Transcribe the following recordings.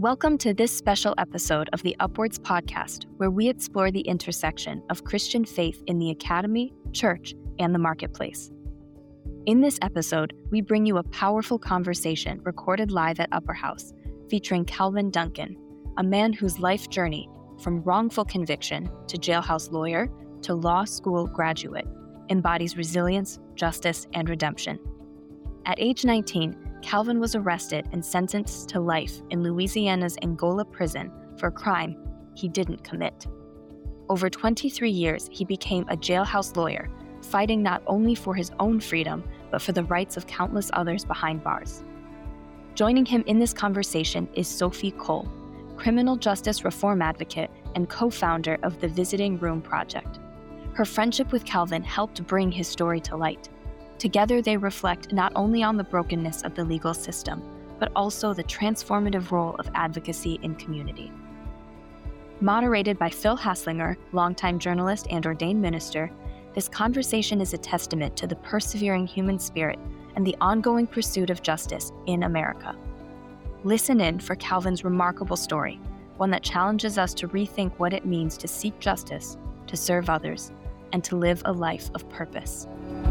Welcome to this special episode of the Upwards podcast, where we explore the intersection of Christian faith in the academy, church, and the marketplace. In this episode, we bring you a powerful conversation recorded live at Upper House, featuring Calvin Duncan, a man whose life journey, from wrongful conviction to jailhouse lawyer to law school graduate, embodies resilience, justice, and redemption. At age 19, Calvin was arrested and sentenced to life in Louisiana's Angola prison for a crime he didn't commit. Over 23 years, he became a jailhouse lawyer, fighting not only for his own freedom, but for the rights of countless others behind bars. Joining him in this conversation is Sophie Cole, criminal justice reform advocate and co-founder of the Visiting Room Project. Her friendship with Calvin helped bring his story to light. Together, they reflect not only on the brokenness of the legal system, but also the transformative role of advocacy in community. Moderated by Phil Haslinger, longtime journalist and ordained minister, this conversation is a testament to the persevering human spirit and the ongoing pursuit of justice in America. Listen in for Calvin's remarkable story, one that challenges us to rethink what it means to seek justice, to serve others, and to live a life of purpose.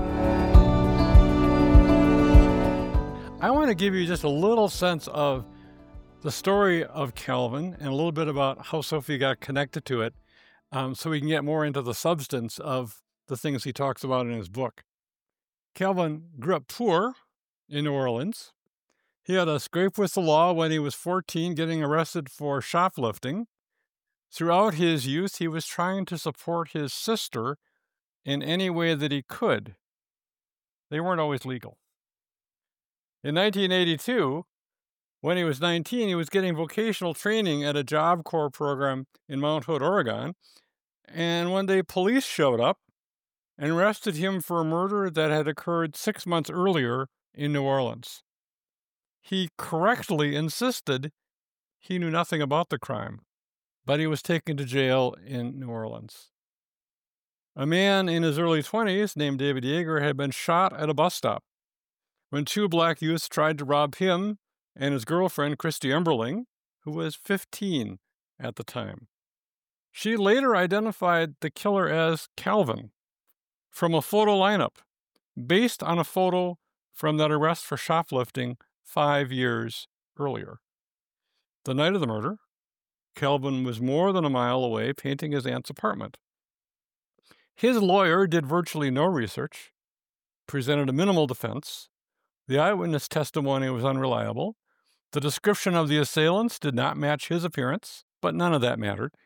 I want to give you just a little sense of the story of Calvin and a little bit about how Sophie got connected to it, so we can get more into the substance of the things he talks about in his book. Calvin grew up poor in New Orleans. He had a scrape with the law when he was 14, getting arrested for shoplifting. Throughout his youth, he was trying to support his sister in any way that he could. They weren't always legal. In 1982, when he was 19, he was getting vocational training at a Job Corps program in Mount Hood, Oregon, and one day police showed up and arrested him for a murder that had occurred 6 months earlier in New Orleans. He correctly insisted he knew nothing about the crime, but he was taken to jail in New Orleans. A man in his early 20s named David Yeager had been shot at a bus stop when two black youths tried to rob him and his girlfriend, Christy Emberling, who was 15 at the time. She later identified the killer as Calvin from a photo lineup based on a photo from that arrest for shoplifting 5 years earlier. The night of the murder, Calvin was more than a mile away painting his aunt's apartment. His lawyer did virtually no research, presented a minimal defense. The eyewitness testimony was unreliable. The description of the assailants did not match his appearance, but none of that mattered.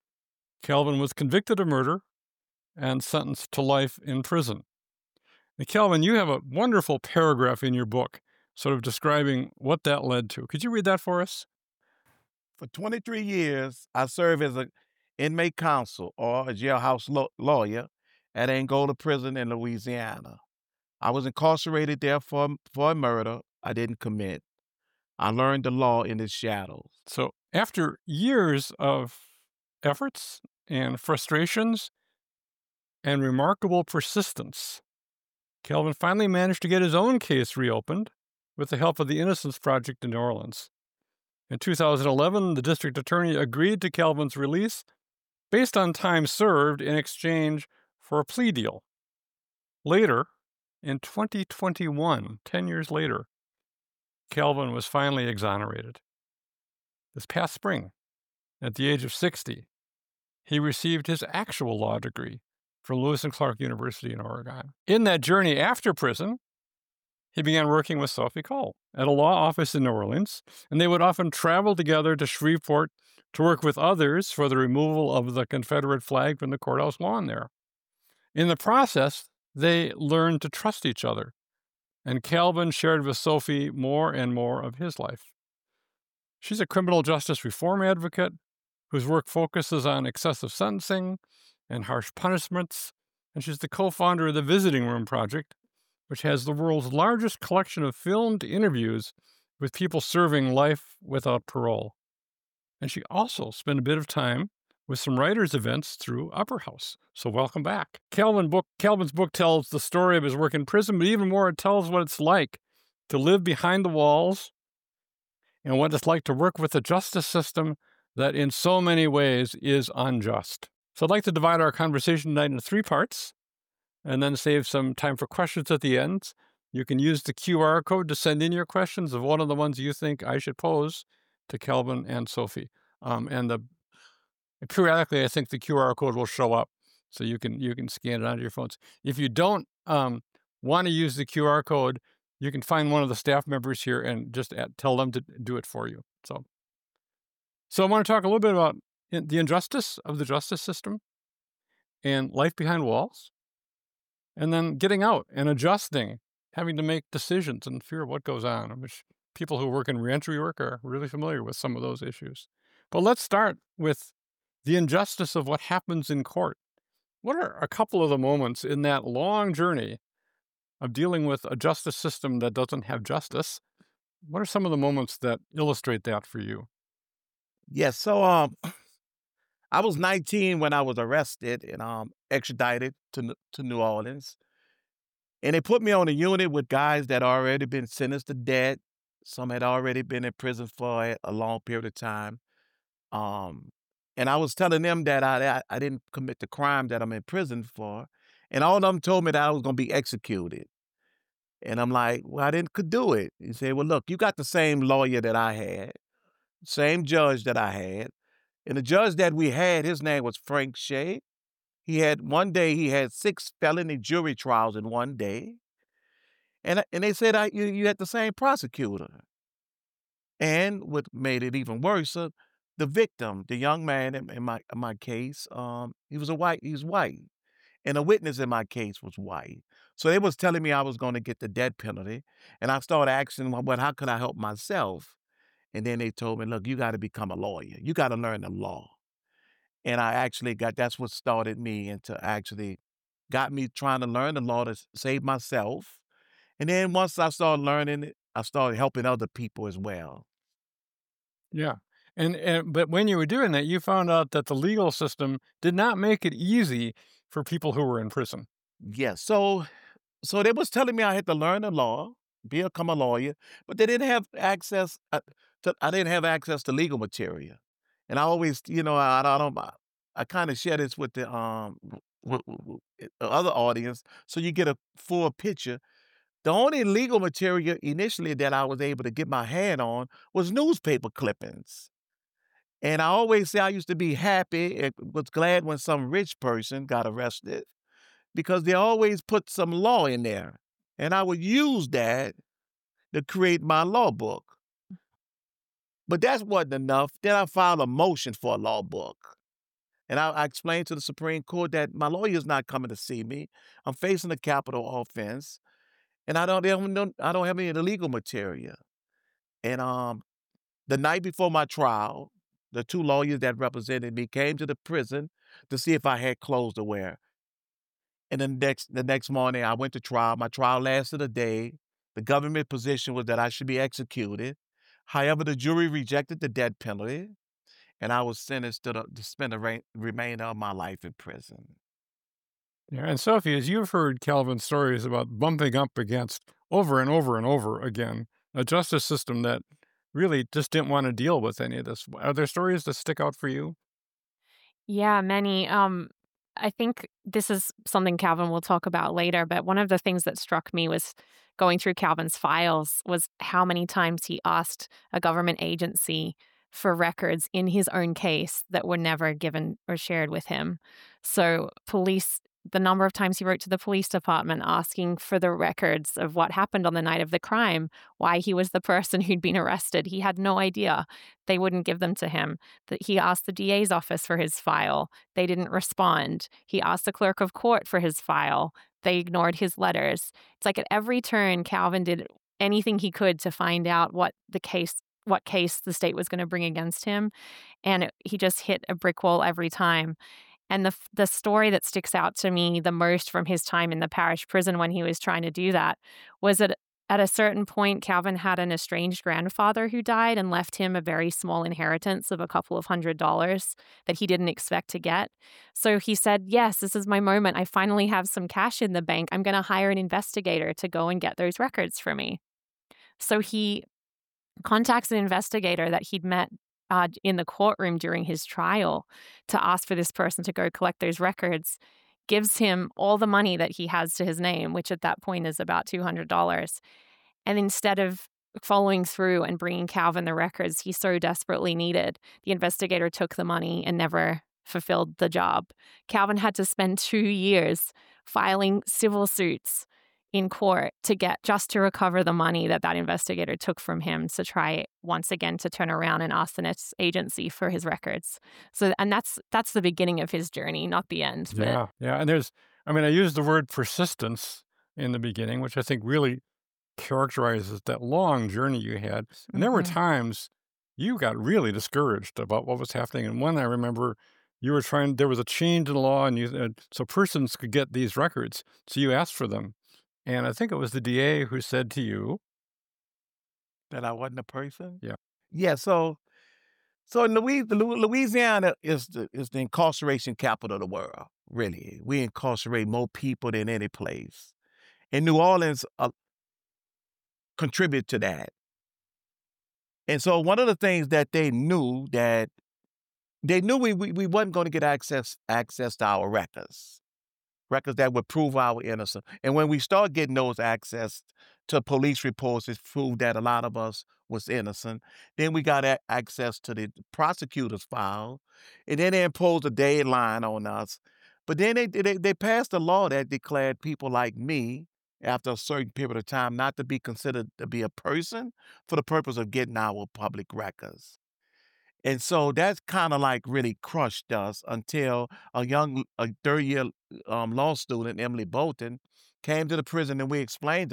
Calvin was convicted of murder and sentenced to life in prison. Now, Calvin, you have a wonderful paragraph in your book sort of describing what that led to. Could you read that for us? For 23 years, I served as an inmate counsel or a jailhouse lawyer at Angola Prison in Louisiana. I was incarcerated there for a murder I didn't commit. I learned the law in its shadows. So after years of efforts and frustrations and remarkable persistence, Calvin finally managed to get his own case reopened with the help of the Innocence Project in New Orleans. In 2011, the district attorney agreed to Calvin's release based on time served in exchange for a plea deal. Later, in 2021, 10 years later, Calvin was finally exonerated. This past spring, at the age of 60, he received his actual law degree from Lewis and Clark University in Oregon. In that journey after prison, he began working with Sophie Cole at a law office in New Orleans, and they would often travel together to Shreveport to work with others for the removal of the Confederate flag from the courthouse lawn there. In the process, they learned to trust each other, and Calvin shared with Sophie more and more of his life. She's a criminal justice reform advocate whose work focuses on excessive sentencing and harsh punishments, and she's the co-founder of the Visiting Room Project, which has the world's largest collection of filmed interviews with people serving life without parole. And she also spent a bit of time with some writers' events through Upper House. So welcome back. Calvin's book tells the story of his work in prison, but even more, it tells what it's like to live behind the walls and what it's like to work with a justice system that in so many ways is unjust. So I'd like to divide our conversation tonight into 3 parts and then save some time for questions at the end. You can use the QR code to send in your questions of one of the ones you think I should pose to Calvin and Sophie. Periodically, I think the QR code will show up, so you can scan it onto your phones. If you don't want to use the QR code, you can find one of the staff members here and just tell them to do it for you. So I want to talk a little bit about the injustice of the justice system and life behind walls, and then getting out and adjusting, having to make decisions and fear of what goes on, which people who work in reentry work are really familiar with some of those issues. But let's start with the injustice of what happens in court. What are a couple of the moments in that long journey of dealing with a justice system that doesn't have justice? What are some of the moments that illustrate that for you? Yes. So I was 19 when I was arrested and extradited to New Orleans. And they put me on a unit with guys that already been sentenced to death. Some had already been in prison for a long period of time. Um, and I was telling them that I didn't commit the crime that I'm in prison for. And all of them told me that I was going to be executed. And I'm like, well, I didn't could do it. He said, well, look, you got the same lawyer that I had, same judge that I had. And the judge that we had, his name was Frank Shea. One day he had 6 felony jury trials in one day. And they said, you had the same prosecutor. And what made it even worse, the victim, the young man in my case, he was white. And the witness in my case was white. So they was telling me I was going to get the death penalty. And I started asking them, well, how could I help myself? And then they told me, look, you got to become a lawyer. You got to learn the law. And that's what started me got me trying to learn the law to save myself. And then once I started learning it, I started helping other people as well. Yeah. But when you were doing that, you found out that the legal system did not make it easy for people who were in prison. Yes. So they was telling me I had to learn the law, become a lawyer, but they didn't have access I didn't have access to legal material. And I always, I kind of share this with the other audience so you get a full picture. The only legal material initially that I was able to get my hand on was newspaper clippings. And I always say I used to be happy and was glad when some rich person got arrested because they always put some law in there. And I would use that to create my law book. But that wasn't enough. Then I filed a motion for a law book. And I explained to the Supreme Court that my lawyer's not coming to see me. I'm facing a capital offense. And I don't have any of the legal material. And the night before my trial, the 2 lawyers that represented me came to the prison to see if I had clothes to wear. And then the next morning, I went to trial. My trial lasted a day. The government position was that I should be executed. However, the jury rejected the death penalty, and I was sentenced to spend the remainder of my life in prison. Yeah. And Sophie, as you've heard Calvin's stories about bumping up against over and over and over again a justice system that really just didn't want to deal with any of this, are there stories that stick out for you? Yeah, many. I think this is something Calvin will talk about later, but one of the things that struck me was going through Calvin's files was how many times he asked a government agency for records in his own case that were never given or shared with him. So the number of times he wrote to the police department asking for the records of what happened on the night of the crime, why he was the person who'd been arrested. He had no idea. They wouldn't give them to him. That he asked the DA's office for his file. They didn't respond. He asked the clerk of court for his file. They ignored his letters. It's like at every turn, Calvin did anything he could to find out what case the state was going to bring against him. And he just hit a brick wall every time. And the story that sticks out to me the most from his time in the parish prison when he was trying to do that was that at a certain point, Calvin had an estranged grandfather who died and left him a very small inheritance of a couple of $100s that he didn't expect to get. So he said, yes, this is my moment. I finally have some cash in the bank. I'm going to hire an investigator to go and get those records for me. So he contacts an investigator that he'd met in the courtroom during his trial to ask for this person to go collect those records, gives him all the money that he has to his name, which at that point is about $200. And instead of following through and bringing Calvin the records he so desperately needed, the investigator took the money and never fulfilled the job. Calvin had to spend 2 years filing civil suits in court to recover the money that investigator took from him to try once again to turn around and ask the next agency for his records. So, and that's the beginning of his journey, not the end. Yeah. And I used the word persistence in the beginning, which I think really characterizes that long journey you had. And there were times you got really discouraged about what was happening. And one I remember there was a change in law, and so persons could get these records. So you asked for them. And I think it was the DA who said to you that I wasn't a person. Yeah. Yeah. So in Louisiana is the incarceration capital of the world. Really, we incarcerate more people than any place. And New Orleans contribute to that. And so one of the things that they knew we wasn't going to get access to our records that would prove our innocence. And when we start getting those access to police reports, it proved that a lot of us was innocent. Then we got access to the prosecutor's file, and then they imposed a deadline on us. But then they passed a law that declared people like me, after a certain period of time, not to be considered to be a person for the purpose of getting our public records. And so that's kind of like really crushed us until a third-year law student, Emily Bolton, came to the prison, and we explained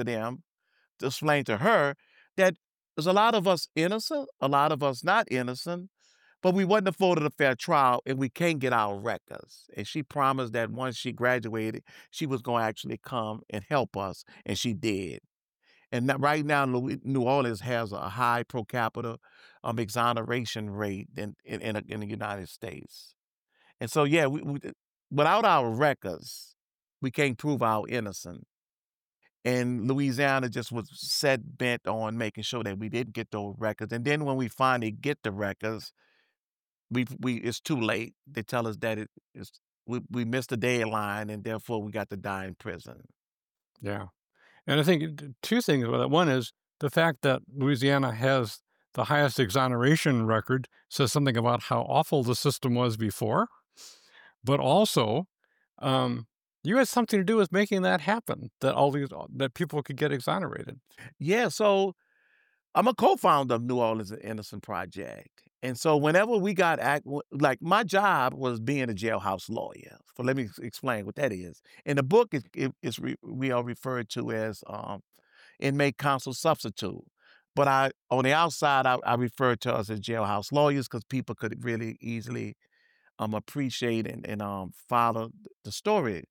to her that there's a lot of us innocent, a lot of us not innocent, but we wasn't afforded a fair trial, and we can't get our records. And she promised that once she graduated, she was going to actually come and help us, and she did. And right now, New Orleans has a high per capita exoneration rate in the United States. And so, yeah, we without our records, we can't prove our innocence. And Louisiana just was set bent on making sure that we didn't get those records. And then when we finally get the records, it's too late. They tell us that we missed the deadline, and therefore we got to die in prison. Yeah. And I think two things with it. One is the fact that Louisiana has the highest exoneration record says something about how awful the system was before. But also, you had something to do with making that happen, that people could get exonerated. Yeah, so I'm a co-founder of New Orleans Innocent Project. And so whenever we got like my job was being a jailhouse lawyer. So let me explain what that is. In the book, we are referred to as inmate counsel substitute. But on the outside, I refer to us as jailhouse lawyers because people could really easily appreciate and follow the story.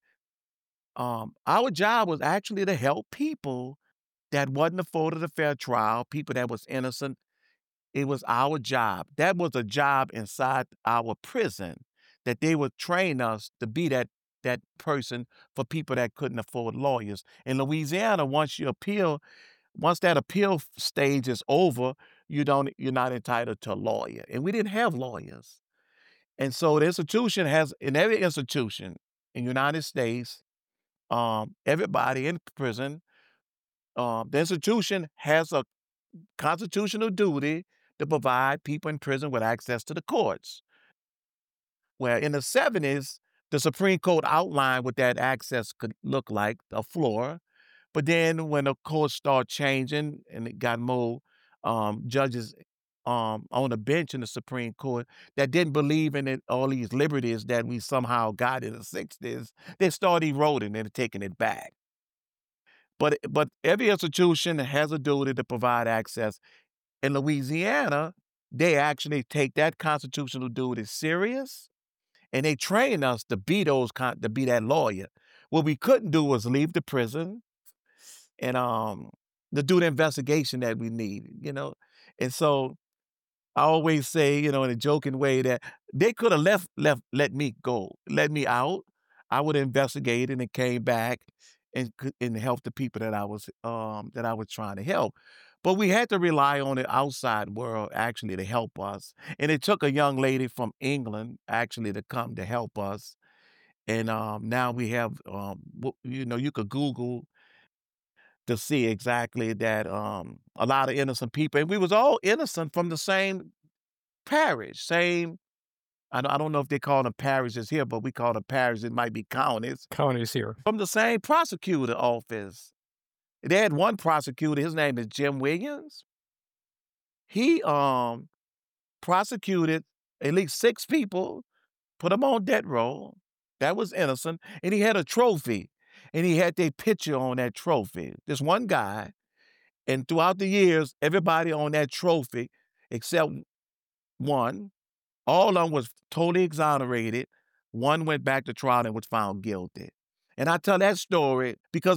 Our job was actually to help people that wasn't afforded a fair trial, people that was innocent. It was our job. That was a job inside our prison that they would train us to be that person for people that couldn't afford lawyers. In Louisiana, once that appeal stage is over, you're not entitled to a lawyer. And we didn't have lawyers. And so the institution in every institution in the United States, everybody in prison, the institution has a constitutional duty to provide people in prison with access to the courts. Where in the 70s, the Supreme Court outlined what that access could look like, a floor. But then when the courts started changing and it got more judges on the bench in the Supreme Court that didn't believe in all these liberties that we somehow got in the 60s, they started eroding and taking it back. But every institution has a duty to provide access. In Louisiana, they actually take that constitutional duty serious, and they train us to be that lawyer. What we couldn't do was leave the prison and to do the investigation that we need, And so I always say, in a joking way, that they could have let me go, let me out. I would have investigated and came back and helped the people that I was trying to help. But we had to rely on the outside world actually to help us. And it took a young lady from England actually to come to help us. And now we have, you could Google to see exactly that a lot of innocent people, and we was all innocent from the same parish, same. I don't know if they call them parishes here, but we call them parishes. It might be counties Counties here. from the same prosecutor office. They had one prosecutor. His name is Jim Williams. He prosecuted at least 6 people, put them on death row. That was innocent, and he had a trophy, and he had their picture on that trophy. This one guy, and throughout the years, everybody on that trophy, except one, all of them was totally exonerated. One went back to trial and was found guilty. And I tell that story because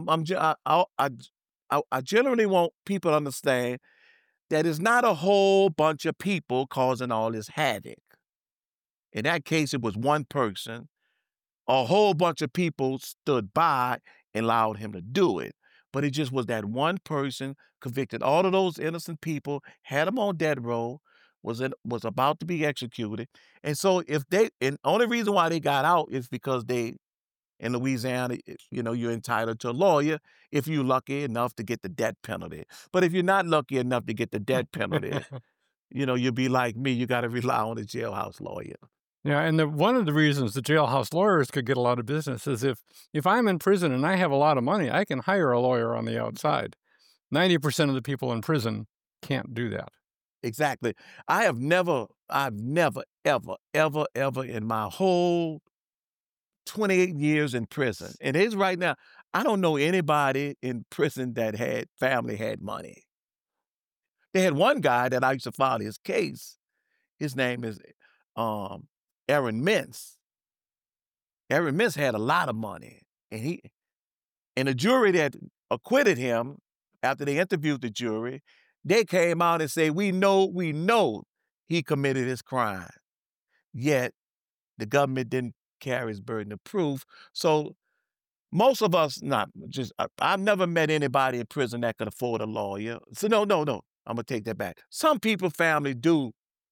I generally want people to understand that it's not a whole bunch of people causing all this havoc. In that case, it was one person. A whole bunch of people stood by and allowed him to do it. But it just was that one person convicted all of those innocent people, had them on death row, was about to be executed. And so and only reason why they got out is because in Louisiana, you're entitled to a lawyer if you're lucky enough to get the death penalty. But if you're not lucky enough to get the death penalty, you'll be like me, you got to rely on a jailhouse lawyer. Yeah, and one of the reasons the jailhouse lawyers could get a lot of business is if I'm in prison and I have a lot of money, I can hire a lawyer on the outside. 90% of the people in prison can't do that. Exactly. I've never, ever, ever, ever in my whole 28 years in prison, and it's right now, I don't know anybody in prison that had money. They had one guy that I used to file his case. His name is Aaron Mintz. Aaron Mintz had a lot of money, and the jury that acquitted him, after they interviewed the jury, they came out and say, we know he committed his crime. Yet the government didn't carry his burden of proof. So most of us, I've never met anybody in prison that could afford a lawyer. So no, I'm gonna take that back. Some people, family do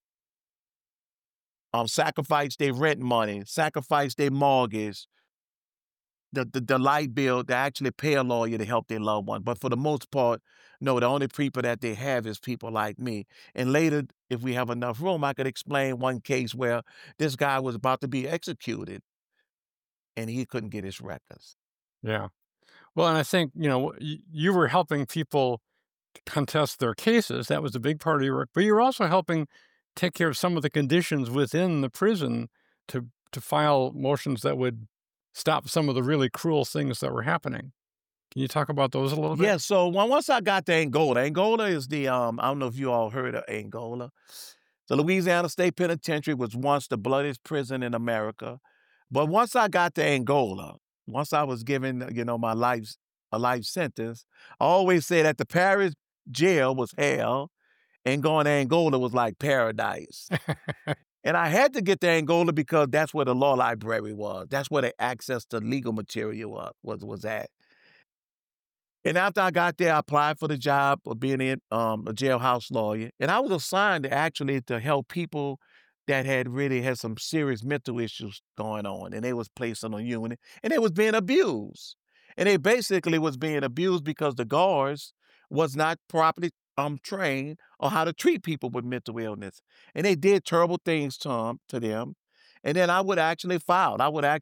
sacrifice their rent money, sacrifice their mortgage, the light bill to actually pay a lawyer to help their loved one. But for the most part, no, the only people that they have is people like me. And later, if we have enough room, I could explain one case where this guy was about to be executed and he couldn't get his records. Yeah. Well, and I think, you were helping people contest their cases. That was a big part of your work. But you were also helping take care of some of the conditions within the prison to file motions that would stop some of the really cruel things that were happening. Can you talk about those a little bit? Yeah, so once I got to Angola is the, I don't know if you all heard of Angola. The Louisiana State Penitentiary was once the bloodiest prison in America. But once I got to Angola, once I was given, a life sentence, I always say that the parish jail was hell and going to Angola was like paradise. And I had to get to Angola because that's where the law library was. That's where the access to legal material was at. And after I got there, I applied for the job of being a jailhouse lawyer. And I was assigned to help people that had some serious mental issues going on. And they was placed on a unit and they was being abused. And they basically was being abused because the guards was not properly trained on how to treat people with mental illness. And they did terrible things to them. And then I would actually file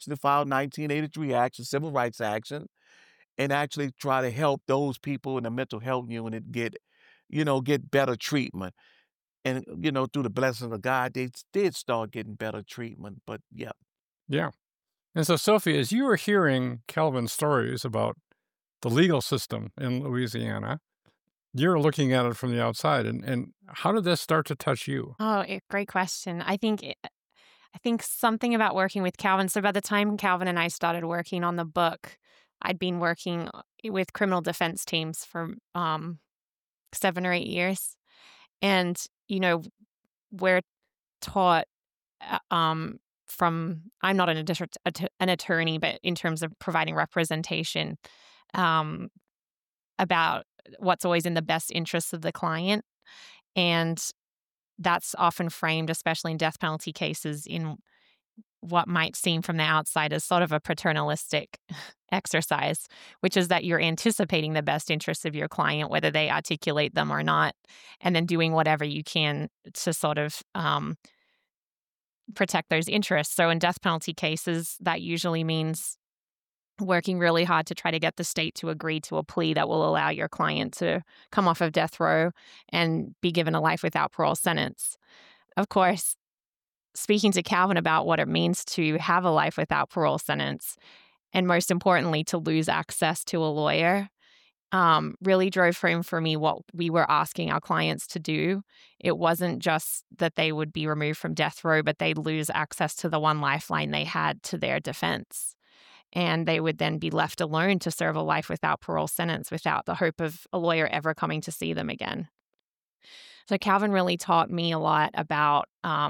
1983 action, civil rights action, and actually try to help those people in the mental health unit get better treatment. And, through the blessings of God, they did start getting better treatment. But yeah. Yeah. And so, Sophie, as you were hearing Calvin's stories about the legal system in Louisiana, you're looking at it from the outside. And how did this start to touch you? Oh, great question. I think something about working with Calvin. So by the time Calvin and I started working on the book, I'd been working with criminal defense teams for 7 or 8 years. And, we're taught from, I'm not an attorney, but in terms of providing representation, about what's always in the best interest of the client. And that's often framed, especially in death penalty cases, in what might seem from the outside as sort of a paternalistic exercise, which is that you're anticipating the best interests of your client, whether they articulate them or not, and then doing whatever you can to sort of protect those interests. So in death penalty cases, that usually means working really hard to try to get the state to agree to a plea that will allow your client to come off of death row and be given a life without parole sentence. Of course, speaking to Calvin about what it means to have a life without parole sentence, and most importantly, to lose access to a lawyer, really drove home for me what we were asking our clients to do. It wasn't just that they would be removed from death row, but they'd lose access to the one lifeline they had to their defense. And they would then be left alone to serve a life without parole sentence without the hope of a lawyer ever coming to see them again. So Calvin really taught me a lot about,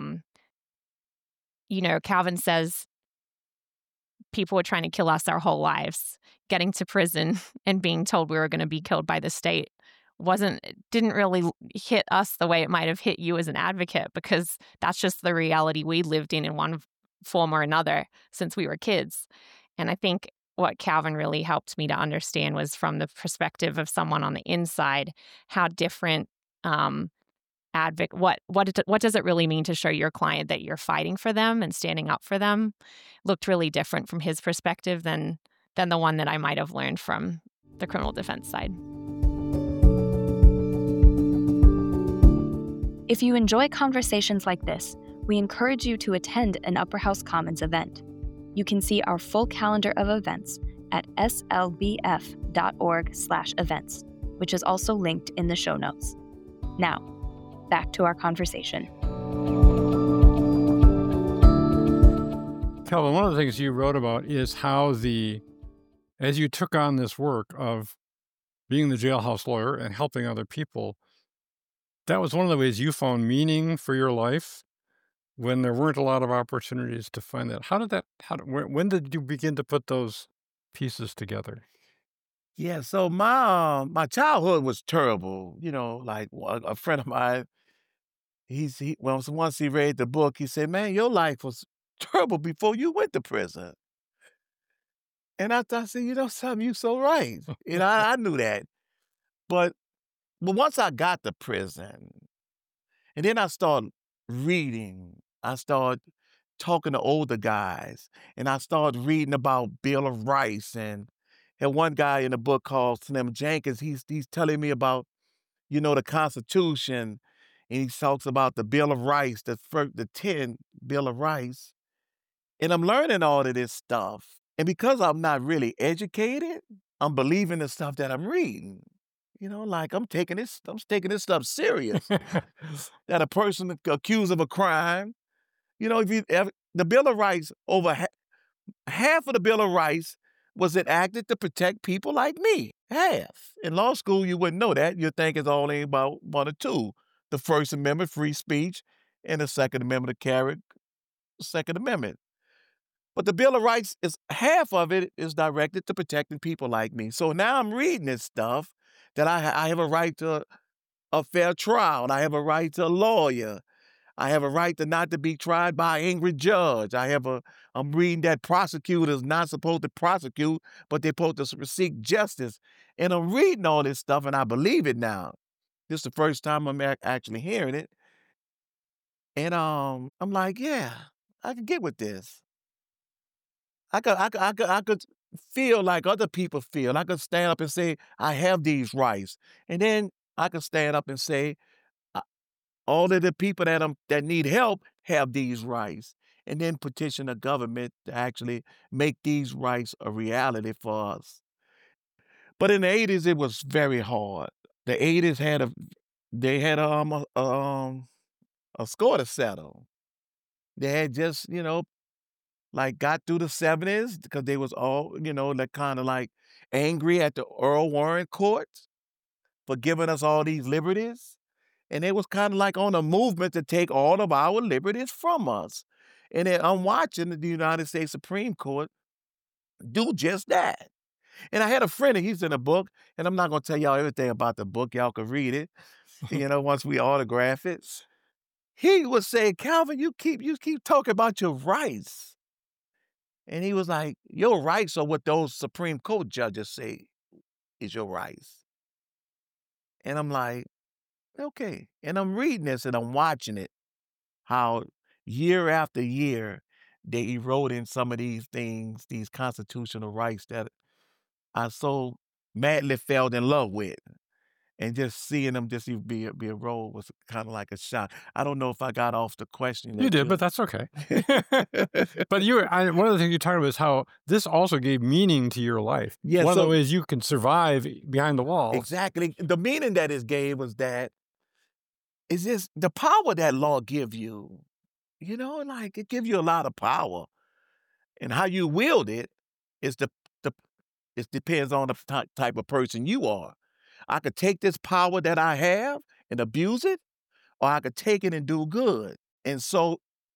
Calvin says people were trying to kill us our whole lives. Getting to prison and being told we were going to be killed by the state didn't really hit us the way it might have hit you as an advocate, because that's just the reality we lived in one form or another since we were kids. And I think what Calvin really helped me to understand was, from the perspective of someone on the inside, how different what does it really mean to show your client that you're fighting for them and standing up for them looked really different from his perspective than the one that I might have learned from the criminal defense side. If you enjoy conversations like this, we encourage you to attend an Upper House Commons event. You can see our full calendar of events at slbf.org/events, which is also linked in the show notes. Now, back to our conversation. Calvin, one of the things you wrote about is how as you took on this work of being the jailhouse lawyer and helping other people, that was one of the ways you found meaning for your life when there weren't a lot of opportunities to find that. When did you begin to put those pieces together? Yeah, so my childhood was terrible. Like a friend of mine, once he read the book, he said, "Man, your life was terrible before you went to prison." And I said, something, you so right. I knew that. But once I got to prison, and then I started reading, I started talking to older guys, and I started reading about Bill of Rights, and one guy in the book called Slim Jenkins, he's telling me about, the Constitution, and he talks about the Bill of Rights, the 10 Bill of Rights. And I'm learning all of this stuff. And because I'm not really educated, I'm believing the stuff that I'm reading. Like I'm taking this stuff serious. That a person accused of a crime, the Bill of Rights, over half of the Bill of Rights was enacted to protect people like me. Half. In law school, you wouldn't know that. You'd think it's only about one or two. The First Amendment, free speech, and the Second Amendment, the Second Amendment. But the Bill of Rights, half of it is directed to protecting people like me. So now I'm reading this stuff that I have a right to a fair trial, and I have a right to a lawyer. I have a right not to be tried by an angry judge. I'm reading that prosecutors not supposed to prosecute, but they're supposed to seek justice. And I'm reading all this stuff, and I believe it now. This is the first time I'm actually hearing it. And I'm like, yeah, I can get with this. I could feel like other people feel. I could stand up and say, I have these rights. And then I could stand up and say, all of the people that need help have these rights. And then petition the government to actually make these rights a reality for us. But in the 80s, it was very hard. The 80s had a score to settle. They had just, like got through the 70s because they was all, like kind of like angry at the Earl Warren courts for giving us all these liberties. And it was kind of like on a movement to take all of our liberties from us. And then I'm watching the United States Supreme Court do just that. And I had a friend, and he's in the book, and I'm not going to tell y'all everything about the book. Y'all can read it, once we autograph it. He was saying, Calvin, you keep talking about your rights. And he was like, your rights are what those Supreme Court judges say is your rights. And I'm like, okay. And I'm reading this and I'm watching it, how year after year they erode in some of these things, these constitutional rights that I so madly fell in love with. And just seeing them just be a role was kind of like a shock. I don't know if I got off the question. You did, but that's okay. But one of the things you talked about is how this also gave meaning to your life. Yeah, one of the ways you can survive behind the walls. Exactly. The meaning that it gave was that it's just the power that law give you. Like it gives you a lot of power, and how you wield it is it depends on the type of person you are. I could take this power that I have and abuse it, or I could take it and do good. And so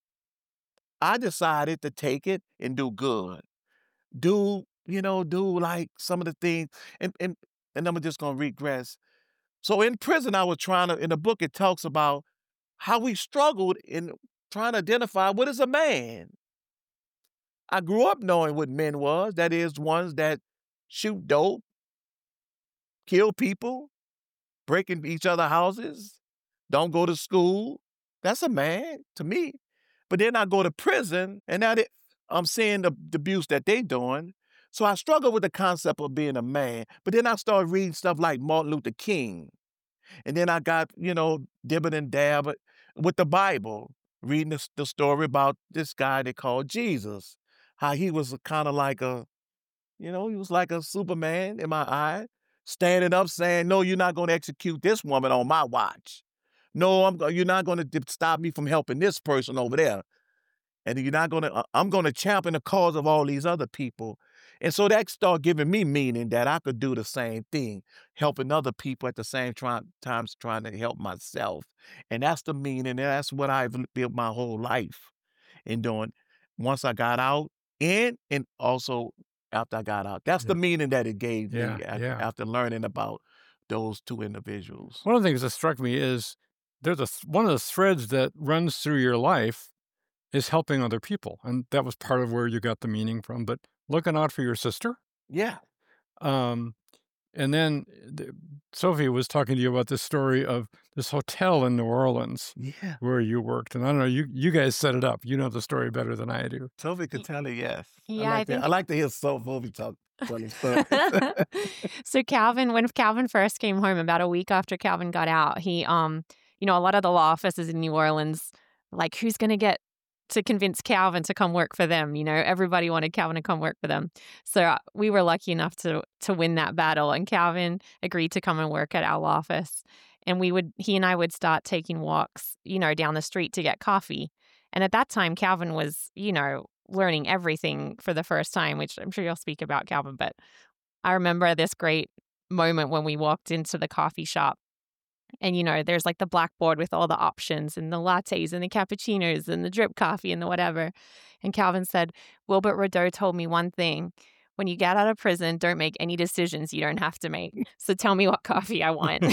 I decided to take it and do good. Do like some of the things, and I'm just gonna regress. So in prison, I was in the book, it talks about how we struggled in trying to identify what is a man. I grew up knowing what men was, that is, ones that shoot dope, kill people, break into each other's houses, don't go to school. That's a man to me. But then I go to prison, and now I'm seeing the abuse that they doing. So I struggle with the concept of being a man. But then I started reading stuff like Martin Luther King. And then I got, dibbing and dabbing with the Bible, reading the story about this guy they called Jesus, how he was kind of like he was like a Superman in my eye, standing up saying, no, you're not going to execute this woman on my watch. No, you're not going to stop me from helping this person over there. And you're not going to, I'm going to champion the cause of all these other people. And so that started giving me meaning that I could do the same thing, helping other people at the same time trying to help myself. And that's the meaning. And that's what I've built my whole life in doing once I got out and also after I got out. That's the meaning that it gave me after learning about those two individuals. One of the things that struck me is there's one of the threads that runs through your life is helping other people. And that was part of where you got the meaning from. But looking out for your sister. Yeah. And then Sophie was talking to you about this story of this hotel in New Orleans where you worked. And I don't know, you guys set it up. You know the story better than I do. Sophie could tell it, yes. Yeah, I like to hear Sophie talk. So when Calvin first came home, about a week after Calvin got out, he, a lot of the law offices in New Orleans, like, who's going to get to convince Calvin to come work for them? Everybody wanted Calvin to come work for them. So we were lucky enough to win that battle, and Calvin agreed to come and work at our law office. And he and I would start taking walks, down the street to get coffee. And at that time, Calvin was, learning everything for the first time, which I'm sure you'll speak about, Calvin. But I remember this great moment when we walked into the coffee shop. And, there's like the blackboard with all the options and the lattes and the cappuccinos and the drip coffee and the whatever. And Calvin said, Wilbert Rodeau told me one thing. When you get out of prison, don't make any decisions you don't have to make. So tell me what coffee I want.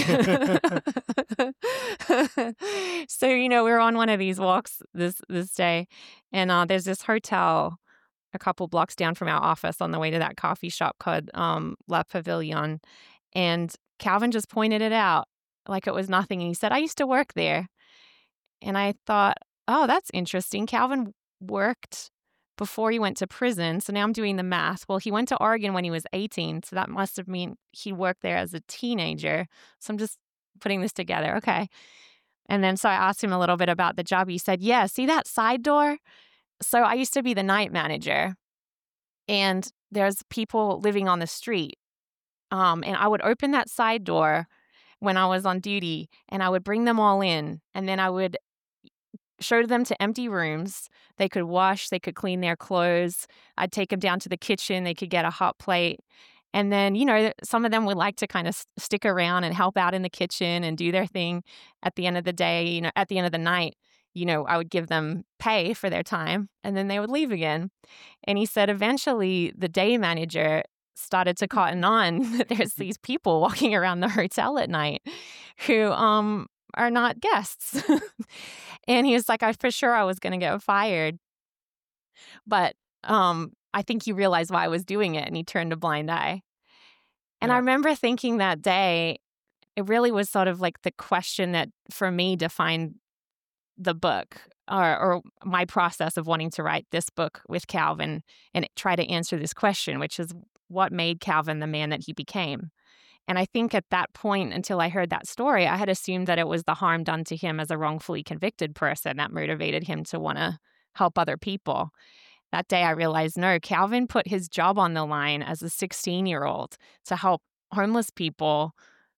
So, we're on one of these walks this day. And there's this hotel a couple blocks down from our office on the way to that coffee shop called La Pavilion. And Calvin just pointed it out like it was nothing. And he said, I used to work there. And I thought, oh, that's interesting. Calvin worked before he went to prison. So now I'm doing the math. Well, he went to Oregon when he was 18. So that must have meant he worked there as a teenager. So I'm just putting this together. Okay. And then so I asked him a little bit about the job. He said, yeah, see that side door? So I used to be the night manager. And there's people living on the street. And I would open that side door when I was on duty, and I would bring them all in, and then I would show them to empty rooms. They could wash, they could clean their clothes. I'd take them down to the kitchen. They could get a hot plate. And then, some of them would like to kind of stick around and help out in the kitchen and do their thing. At the end of the day, at the end of the night, I would give them pay for their time, and then they would leave again. And he said eventually the day manager started to cotton on that there's these people walking around the hotel at night who are not guests. And he was like, I for sure I was going to get fired. But I think he realized why I was doing it and he turned a blind eye. And I Yeah. remember thinking that day, it really was sort of like the question that for me defined the book or my process of wanting to write this book with Calvin and try to answer this question, which is what made Calvin the man that he became. And I think at that point, until I heard that story, I had assumed that it was the harm done to him as a wrongfully convicted person that motivated him to want to help other people. That day I realized, no, Calvin put his job on the line as a 16-year-old to help homeless people,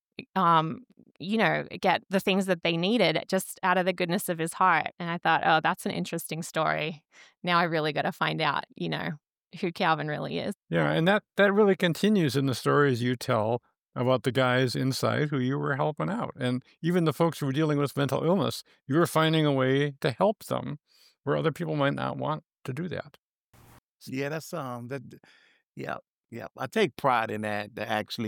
get the things that they needed just out of the goodness of his heart. And I thought, oh, that's an interesting story. Now I really got to find out, who Calvin really is. Yeah, and that really continues in the stories you tell about the guys inside who you were helping out. And even the folks who were dealing with mental illness, you were finding a way to help them where other people might not want to do that. Yeah, that's that. Yeah, yeah. I take pride in that. That actually,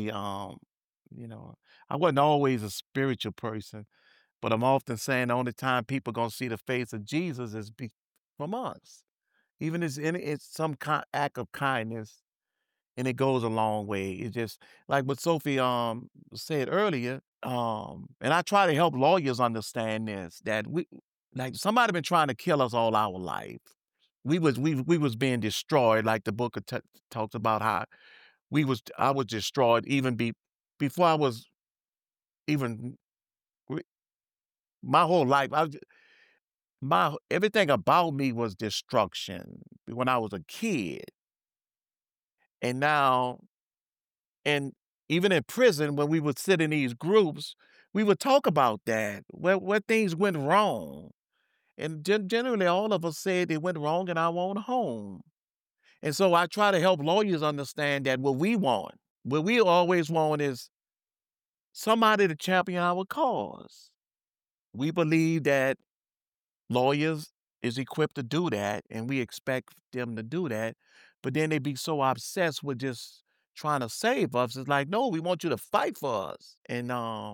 I wasn't always a spiritual person, but I'm often saying the only time people gonna see the face of Jesus is from us. Even it's some act of kindness, and it goes a long way. It just like what Sophie said earlier. And I try to help lawyers understand this that we like somebody been trying to kill us all our life. We was being destroyed, like the book talks about how I was destroyed even before I was even re- my whole life. My everything about me was destruction when I was a kid, and now and even in prison when we would sit in these groups, we would talk about that where things went wrong, and generally all of us said it went wrong in our own home. And so I try to help lawyers understand that what we always want is somebody to champion our cause. We believe that lawyers is equipped to do that, and we expect them to do that. But then they be so obsessed with just trying to save us. It's like, no, we want you to fight for us. And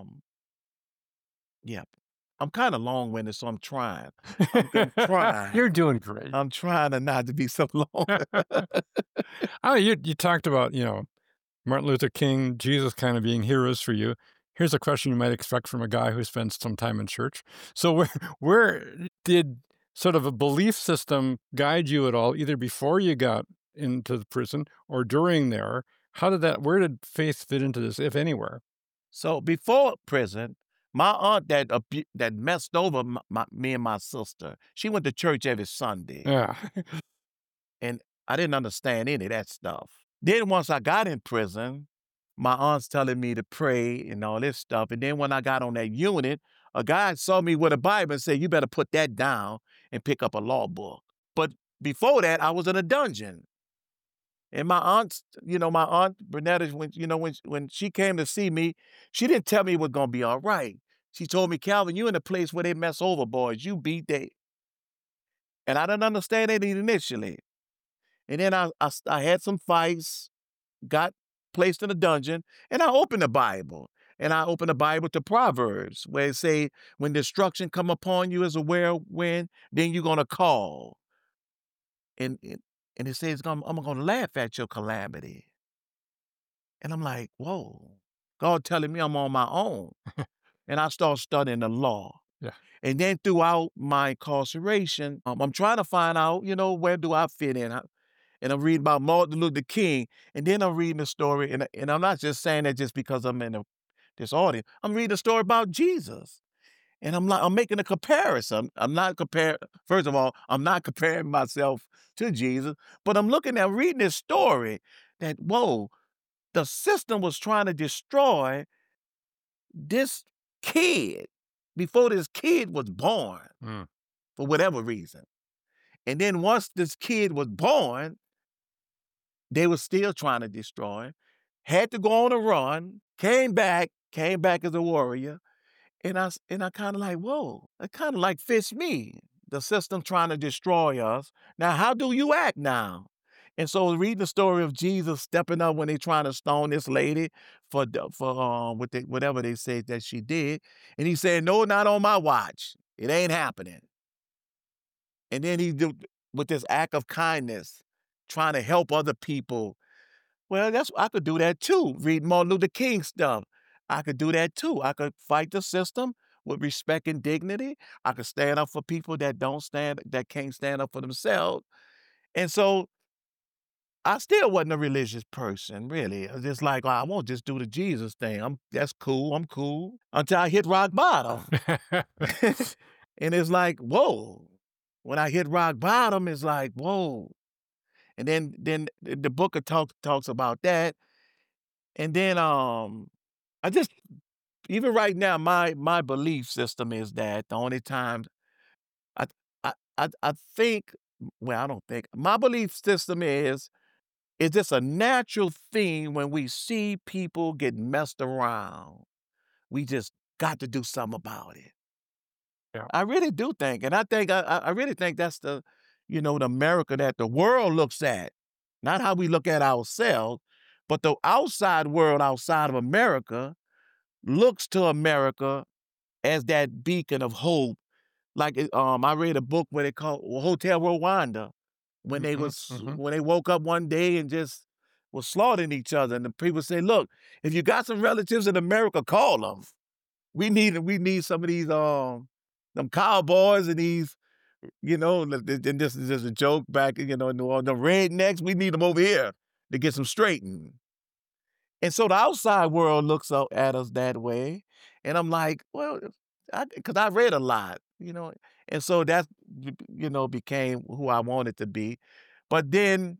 yeah, I'm kind of long-winded, so I'm trying. I'm trying. You're doing great. I'm trying to not to be so long. You talked about, Martin Luther King, Jesus kind of being heroes for you. Here's a question you might expect from a guy who spends some time in church. So where did sort of a belief system guide you at all, either before you got into the prison or during there? Where did faith fit into this, if anywhere? So before prison, my aunt that messed over me and my sister, she went to church every Sunday, Yeah. and I didn't understand any of that stuff. Then once I got in prison, my aunt's telling me to pray and all this stuff. And then when I got on that unit, a guy saw me with a Bible and said, "You better put that down and pick up a law book." But before that, I was in a dungeon. And my aunt Bernetta, when she came to see me, she didn't tell me it was gonna be all right. She told me, "Calvin, you in a place where they mess over boys. You beat they." And I didn't understand it initially. And then I had some fights, got placed in a dungeon, and I opened the Bible. And I opened the Bible to Proverbs, where it say, "When destruction come upon you as a whirlwind, then you're gonna call." And and it says, I'm gonna laugh at your calamity. And I'm like, whoa, God telling me I'm on my own. And I start studying the law. Yeah. And then throughout my incarceration, I'm trying to find out, where do I fit in? And I'm reading about Martin Luther King. And then I'm reading the story. And I'm not just saying that just because I'm in this audience. I'm reading a story about Jesus. And I'm making a comparison. First of all, I'm not comparing myself to Jesus, but I'm reading this story that, whoa, the system was trying to destroy this kid before this kid was born for whatever reason. And then once this kid was born, they were still trying to destroy him. Had to go on a run, came back as a warrior. And I kind of like, whoa, it kind of like fits me. The system trying to destroy us. Now, how do you act now? And so reading the story of Jesus stepping up when they trying to stone this lady for whatever they said that she did, and he said, "No, not on my watch. It ain't happening." And then he do with this act of kindness, trying to help other people. Well, I could do that too. Read Martin Luther King stuff. I could do that too. I could fight the system with respect and dignity. I could stand up for people that can't stand up for themselves. And so I still wasn't a religious person, really. I was just like, "Oh, I won't just do the Jesus thing. That's cool. I'm cool." Until I hit rock bottom. And it's like, whoa. When I hit rock bottom, it's like, whoa. And then the book of talks about that. And then I just even right now, my belief system is that the only time I I think, well, I don't think my belief system is just a natural thing when we see people get messed around. We just got to do something about it. Yeah. I really do think, and I really think that's the America that the world looks at, not how we look at ourselves, but the outside world outside of America looks to America as that beacon of hope. Like I read a book where they called Hotel Rwanda when when they woke up one day and just was slaughtering each other, and the people say, "Look, if you got some relatives in America, call them. We need some of these them cowboys and these and this is just a joke back in New Orleans, the rednecks. We need them over here to get some straightened." And so the outside world looks up at us that way, and I'm like, well, because I read a lot, and so that became who I wanted to be. But then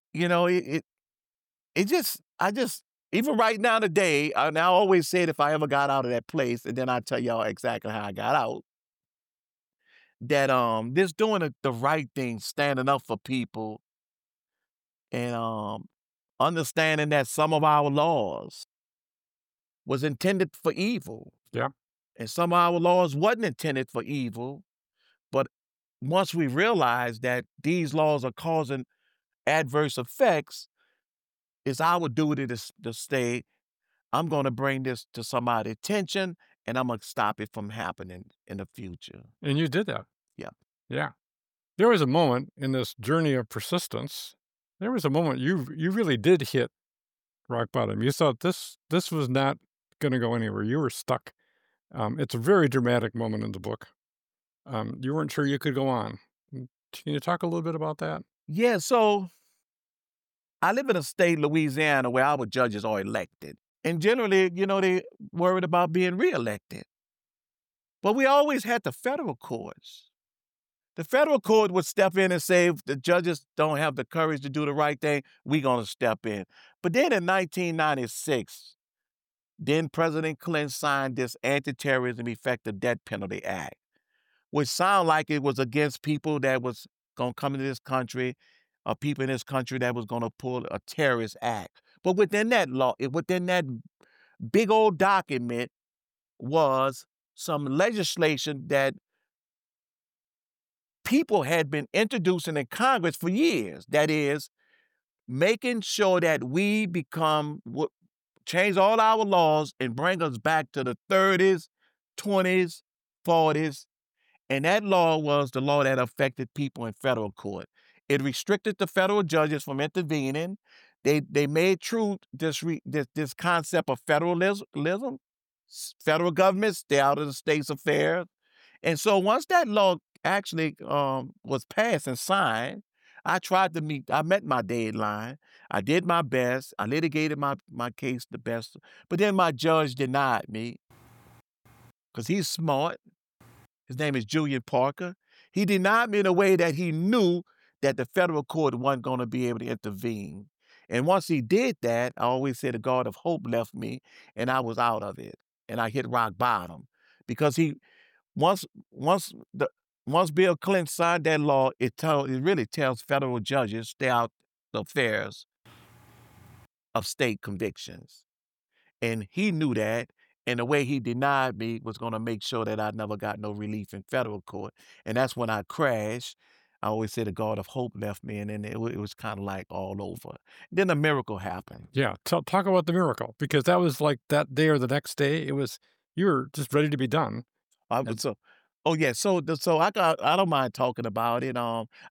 it just I just even right now today, and I always said if I ever got out of that place, and then I tell y'all exactly how I got out, that just doing the right thing, standing up for people, and understanding that some of our laws was intended for evil. Yeah. And some of our laws wasn't intended for evil, but once we realize that these laws are causing adverse effects, it's our duty to say, I'm going to bring this to somebody's attention, and I'm going to stop it from happening in the future. And you did that. Yeah. Yeah. There was a moment in this journey of persistence, there was a moment you really did hit rock bottom. You thought this was not gonna go anywhere. You were stuck. It's a very dramatic moment in the book. You weren't sure you could go on. Can you talk a little bit about that? Yeah, so I live in a state, Louisiana, where our judges are elected. And generally, they worried about being reelected. But we always had the federal courts. The federal court would step in and say, if the judges don't have the courage to do the right thing, we're going to step in. But then in 1996, then President Clinton signed this Anti-Terrorism Effective Death Penalty Act, which sounded like it was against people that was going to come into this country, or people in this country that was going to pull a terrorist act. But within that law, within that big old document was some legislation that people had been introducing in Congress for years. That is, making sure that we change all our laws and bring us back to the 30s, 20s, 40s. And that law was the law that affected people in federal court. It restricted the federal judges from intervening. They made true this concept of federalism. Federal government stay out of the state's affairs. And so once that law actually was passed and signed, I met my deadline. I did my best. I litigated my case the best. But then my judge denied me because he's smart. His name is Julian Parker. He denied me in a way that he knew that the federal court wasn't going to be able to intervene. And once he did that, I always say the God of hope left me, and I was out of it. And I hit rock bottom because once Bill Clinton signed that law, it really tells federal judges stay out the affairs of state convictions. And he knew that, and the way he denied me was going to make sure that I never got no relief in federal court. And that's when I crashed. I always say the God of hope left me, and then it was kind of like all over. Then a miracle happened. Yeah, talk about the miracle because that was like that day or the next day. It was you were just ready to be done. I And was so, oh yeah, so I don't mind talking about it.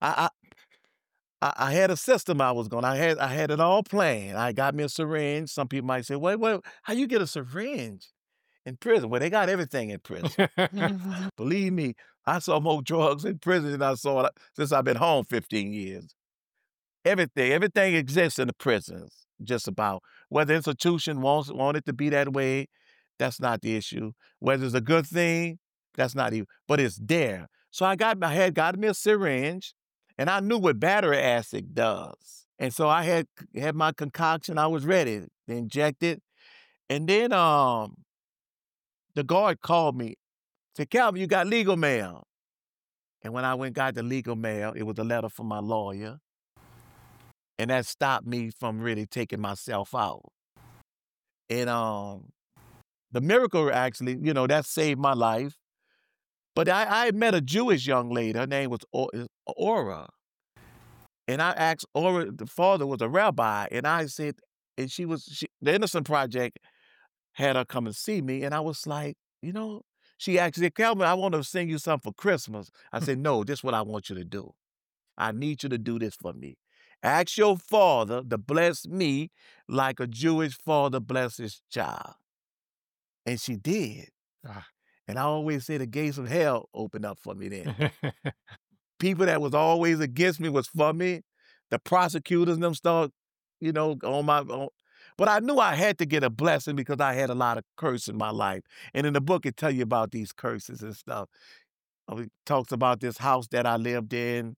I had a system I was going. I had it all planned. I got me a syringe. Some people might say, wait, how you get a syringe in prison? Well, they got everything in prison. Believe me, I saw more drugs in prison than I saw since I've been home 15 years. Everything exists in the prisons, just about. Whether institution want it to be that way, that's not the issue. Whether it's a good thing, that's not even, but it's there. So I had got me a syringe, and I knew what battery acid does. And so I had my concoction, I was ready to inject it. And then the guard called me, said, Calvin, you got legal mail. And when I went and got the legal mail, it was a letter from my lawyer. And that stopped me from really taking myself out. And the miracle actually, that saved my life. But I had met a Jewish young lady. Her name was Aura. And I asked Aura, the father was a rabbi. And I said, and the Innocent Project had her come and see me. And I was like, she actually said, Calvin, I want to sing you something for Christmas. I said, no, this is what I want you to do. I need you to do this for me. Ask your father to bless me like a Jewish father blesses his child. And she did. Ah. And I always say the gates of hell opened up for me then. People that was always against me was for me. The prosecutors and them start, on my own. But I knew I had to get a blessing because I had a lot of curse in my life. And in the book, it tell you about these curses and stuff. It talks about this house that I lived in.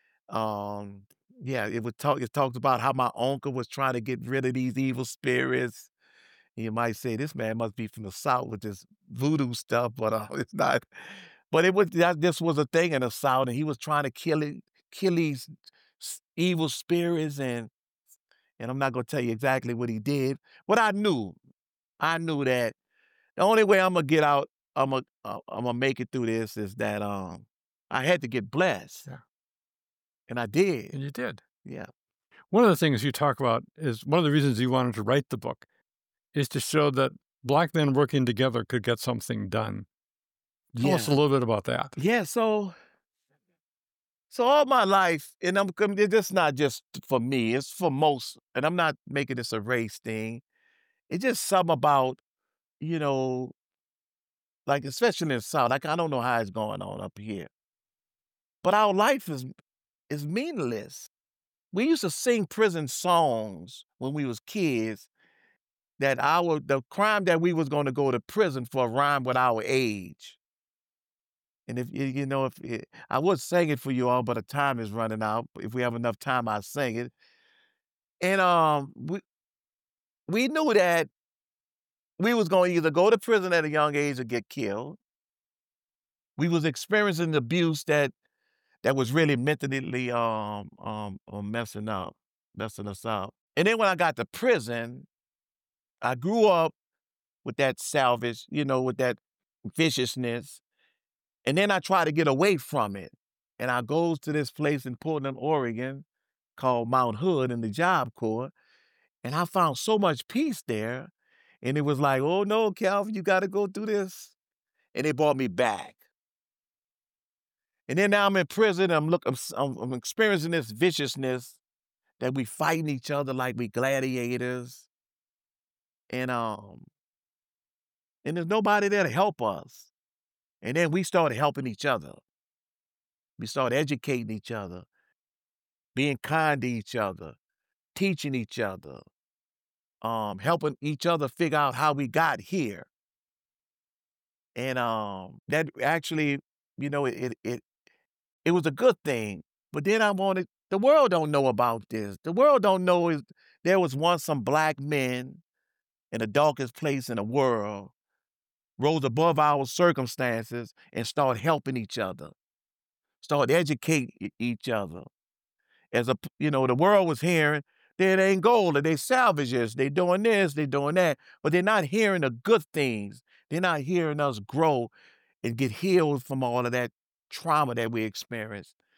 Yeah, it talks about how my uncle was trying to get rid of these evil spirits. You might say this man must be from the South with this voodoo stuff, but it's not. But this was a thing in the South, and he was trying to kill these evil spirits, and I'm not gonna tell you exactly what he did, but I knew that the only way I'm gonna get out, I'm gonna make it through this is that I had to get blessed. Yeah. And I did. And you did. Yeah. One of the things you talk about is one of the reasons you wanted to write the book is to show that Black men working together could get something done. Tell us a little bit about that. Yeah, so all my life, and it's not just for me, it's for most, and I'm not making this a race thing. It's just something about, like especially in the South, like I don't know how it's going on up here. But our life is meaningless. We used to sing prison songs when we was kids that the crime that we was going to go to prison for rhymed with our age. And I would sing it for you all, but the time is running out. If we have enough time, I'll sing it. And we knew that we was going to either go to prison at a young age or get killed. We was experiencing abuse that was really mentally messing us up. And then when I got to prison, I grew up with that salvage, with that viciousness. And then I tried to get away from it. And I goes to this place in Portland, Oregon called Mount Hood in the Job Corps. And I found so much peace there. And it was like, oh no, Calvin, you got to go through this. And they brought me back. And then now I'm in prison. I'm experiencing this viciousness that we fighting each other like we gladiators. And there's nobody there to help us. And then we started helping each other. We started educating each other, being kind to each other, teaching each other, helping each other figure out how we got here. And that actually, it was a good thing. But then the world don't know about this. The world don't know there was once some Black men in the darkest place in the world rose above our circumstances and start helping each other, start educating each other. The world was hearing, they're in Angola, they salvages, they doing this, they doing that, but they're not hearing the good things. They're not hearing us grow and get healed from all of that trauma that we experienced.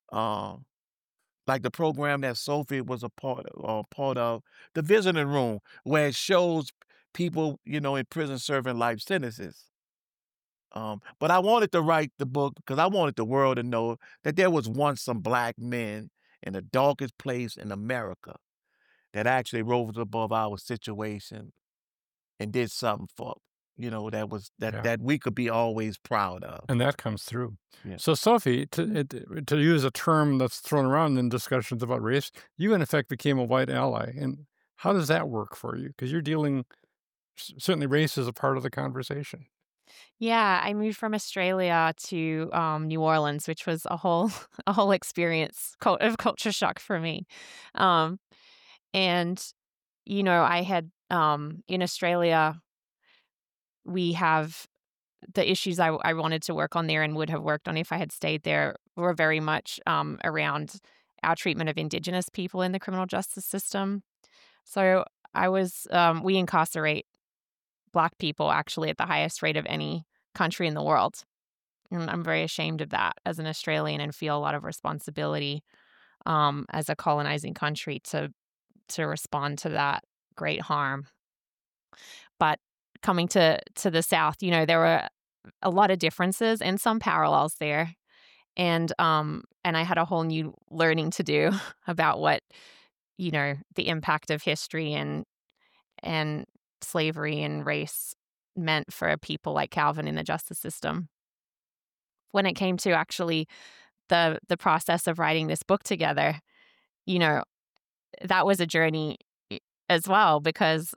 Um, like the program that Sophie was a part of, the visiting room, where it shows people, in prison serving life sentences. But I wanted to write the book because I wanted the world to know that there was once some black men in the darkest place in America that actually rose above our situation and did something for, that was Yeah. that we could be always proud of. And that comes through. Yeah. So, Sophie, to use a term that's thrown around in discussions about race, you in effect became a white ally. And how does that work for you? Because you're dealing, certainly race is a part of the conversation. Yeah, I moved from Australia to New Orleans, which was a whole a whole experience of culture shock for me. Um, and I had in Australia we have the issues I wanted to work on there and would have worked on if I had stayed there were very much around our treatment of Indigenous people in the criminal justice system. So we incarcerate Black people actually at the highest rate of any country in the world. And I'm very ashamed of that as an Australian and feel a lot of responsibility as a colonizing country to respond to that great harm. But coming to the South, there were a lot of differences and some parallels there. And I had a whole new learning to do about what, the impact of history and slavery and race meant for people like Calvin in the justice system. When it came to actually the process of writing this book together, you know, that was a journey as well, because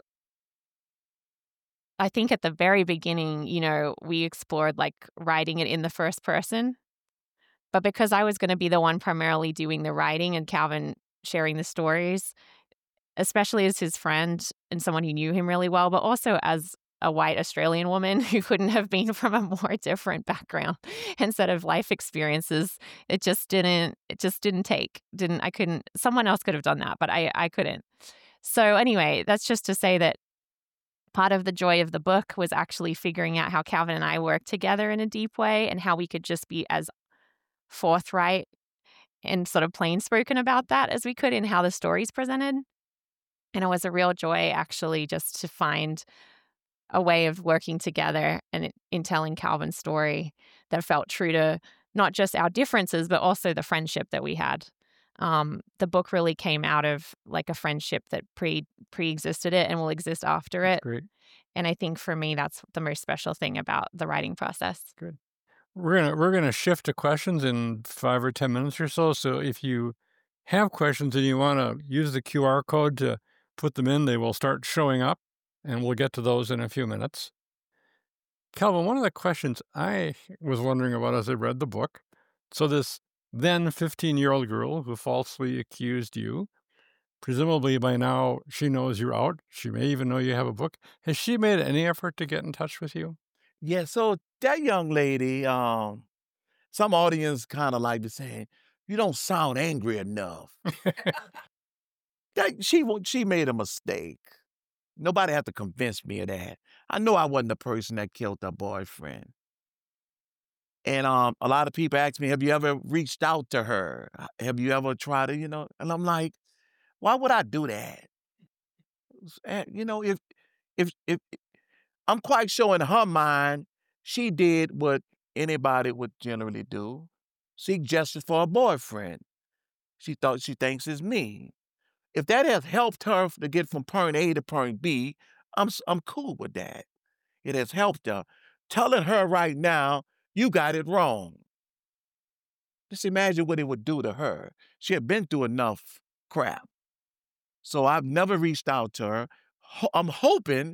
I think at the very beginning, we explored like writing it in the first person. But because I was going to be the one primarily doing the writing and Calvin sharing the stories, especially as his friend and someone who knew him really well, but also as a white Australian woman who couldn't have been from a more different background and set of life experiences, it just didn't take. Someone else could have done that, but I couldn't. So anyway, that's just to say that part of the joy of the book was actually figuring out how Calvin and I worked together in a deep way and how we could just be as forthright and sort of plain spoken about that as we could in how the story's presented. And it was a real joy actually just to find a way of working together and in telling Calvin's story that felt true to not just our differences, but also the friendship that we had. The book really came out of like a friendship that pre-existed it and will exist after it. Great. And I think for me, that's the most special thing about the writing process. Good. We're gonna shift to questions in 5 or 10 minutes or so. So if you have questions and you want to use the QR code to put them in, they will start showing up, and we'll get to those in a few minutes. Calvin, one of the questions I was wondering about as I read the book, so this then 15-year-old girl who falsely accused you, presumably by now she knows you're out. She may even know you have a book. Has she made any effort to get in touch with you? Yeah, so that young lady, some audience kind of like be saying, "You don't sound angry enough." She made a mistake. Nobody had to convince me of that. I know I wasn't the person that killed her boyfriend. And a lot of people ask me, "Have you ever reached out to her? Have you ever tried to, And I'm like, why would I do that? If I'm quite sure in her mind, she did what anybody would generally do: seek justice for her boyfriend. She thinks it's me. If that has helped her to get from point A to point B, I'm cool with that. It has helped her. Telling her right now, you got it wrong. Just imagine what it would do to her. She had been through enough crap. So I've never reached out to her. I'm hoping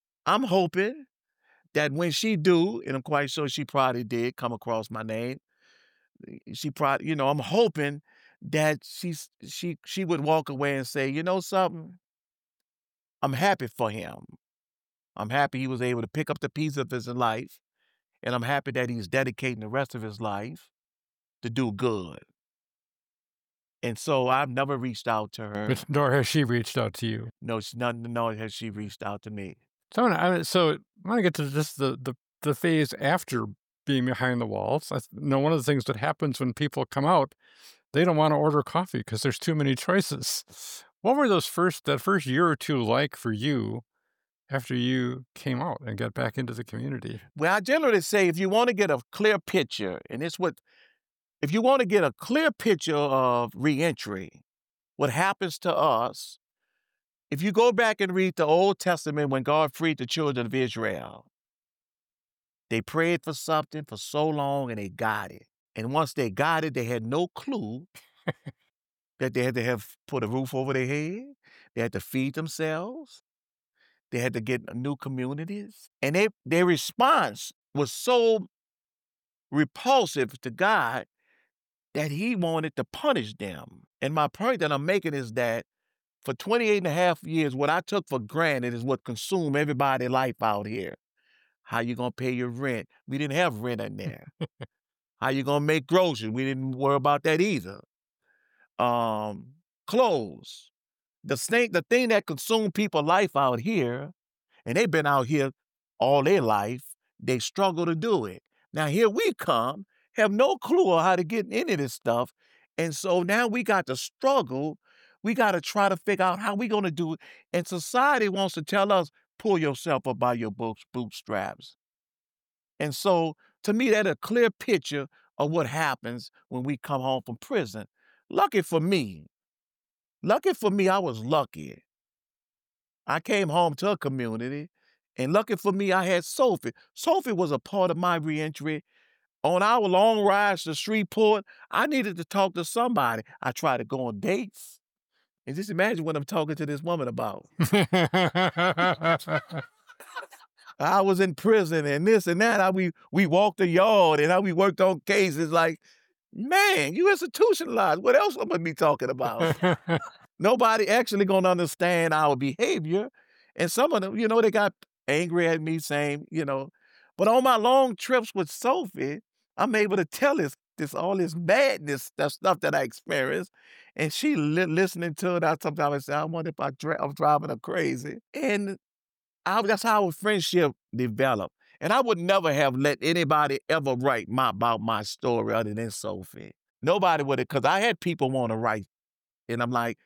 that when she do, and I'm quite sure she probably did come across my name, she probably, I'm hoping that she would walk away and say, something? I'm happy for him. I'm happy he was able to pick up the piece of his life, and I'm happy that he's dedicating the rest of his life to do good. And so I've never reached out to her. But nor has she reached out to you. No, nor has she reached out to me. So I want to get to just the phase after being behind the walls. One of the things that happens when people come out, they don't want to order coffee because there's too many choices. What were that first year or two like for you after you came out and got back into the community? Well, I generally say if you want to get a clear picture, if you want to get a clear picture of reentry, what happens to us, if you go back and read the Old Testament when God freed the children of Israel, they prayed for something for so long and they got it. And once they got it, they had no clue that they had to have put a roof over their head. They had to feed themselves. They had to get new communities. And their response was so repulsive to God that he wanted to punish them. And my point that I'm making is that for 28 and a half years, what I took for granted is what consumed everybody's life out here. How you gonna pay your rent? We didn't have rent in there. How you gonna make groceries? We didn't worry about that either. Clothes. The thing that consumed people's life out here, and they've been out here all their life, they struggle to do it. Now here we come, have no clue on how to get into this stuff. And so now we got to struggle. We got to try to figure out how we going to do it. And society wants to tell us, pull yourself up by your bootstraps. And so to me, that's a clear picture of what happens when we come home from prison. Lucky for me, I was lucky. I came home to a community, and lucky for me, I had Sophie. Sophie was a part of my reentry. On our long rides to Shreveport, I needed to talk to somebody. I tried to go on dates. And just imagine what I'm talking to this woman about. I was in prison and this and that. How we walked the yard and how we worked on cases. Like, man, you institutionalized. What else am I gonna be talking about? Nobody actually gonna understand our behavior. And some of them, they got angry at me saying, but on my long trips with Sophie, I'm able to tell all this madness, that stuff that I experienced. And she listening to it. Sometimes I say, I wonder if I'm driving her crazy. And that's how our friendship developed. And I would never have let anybody ever write about my story other than Sophie. Nobody would have, because I had people want to write. And I'm like,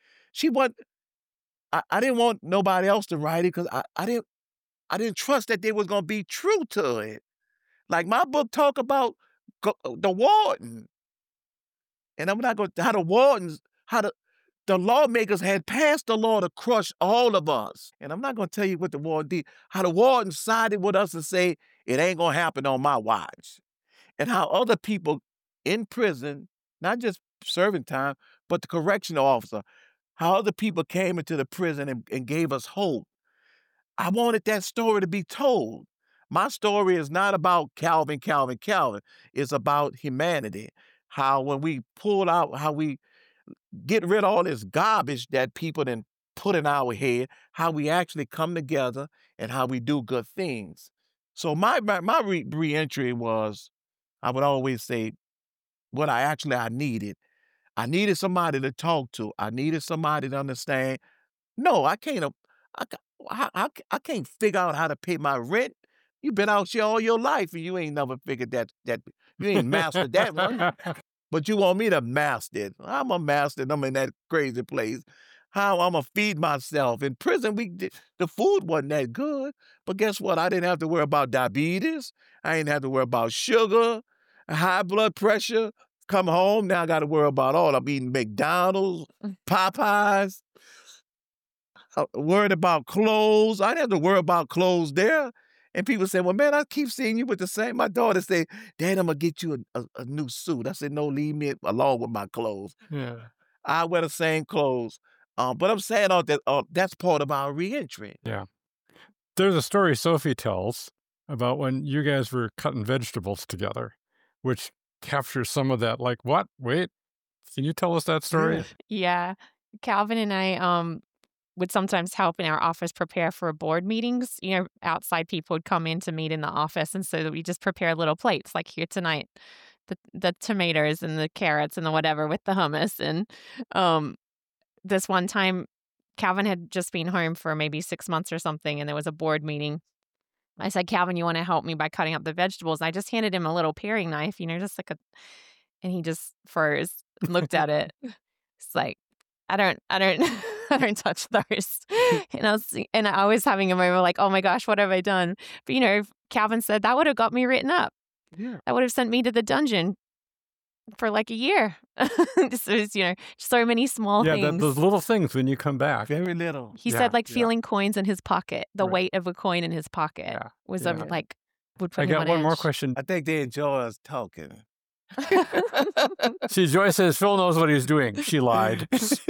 I didn't want nobody else to write it because I didn't trust that they was going to be true to it. Like my book talk about the warden. And I'm not going to, how the wardens, the lawmakers had passed the law to crush all of us. And I'm not going to tell you what the warden did, how the warden sided with us and say, it ain't going to happen on my watch. And how other people in prison, not just serving time, but the correctional officer, how other people came into the prison and gave us hope. I wanted that story to be told. My story is not about Calvin. It's about humanity. How when we pull out, how we get rid of all this garbage that people then put in our head, how we actually come together and how we do good things. So my reentry was, I would always say, what I needed. I needed somebody to talk to. I needed somebody to understand. No, I can't. I can't figure out how to pay my rent. You've been out here all your life and you ain't never figured that you ain't mastered that one. But you want me to master it. I'm a master and I'm in that crazy place. How I'm going to feed myself. In prison, the food wasn't that good. But guess what? I didn't have to worry about diabetes. I didn't have to worry about sugar, high blood pressure. Come home, now I got to worry about I'm eating McDonald's, Popeyes. Worried about clothes. I didn't have to worry about clothes there. And people say, well, man, I keep seeing you with the same. My daughter say, Dad, I'm going to get you a new suit. I said, no, leave me alone with my clothes. Yeah. I wear the same clothes. But I'm saying that's part of our reentry. Yeah. There's a story Sophie tells about when you guys were cutting vegetables together, which captures some of that. Like, what? Wait, can you tell us that story? Yeah. Calvin and I would sometimes help in our office prepare for board meetings. Outside people would come in to meet in the office. And so we just prepare little plates like here tonight, the tomatoes and the carrots and the whatever with the hummus. And this one time, Calvin had just been home for maybe 6 months or something, and there was a board meeting. I said, Calvin, you want to help me by cutting up the vegetables? I just handed him a little paring knife, just like and he just froze. looked at it. It's like, I don't I don't touch those. And I was having a moment like, oh my gosh, what have I done? But Calvin said that would have got me written up. Yeah. That would have sent me to the dungeon for like a year. This was, so many small Yeah, things. those little things when you come back. Very little. He Yeah, said like yeah. feeling coins in his pocket, the Right. weight of a coin in his pocket Yeah, was yeah. would put I him got on one more edge. question. I think they enjoy us talking. See, Joy says Phil knows what he's doing. She lied.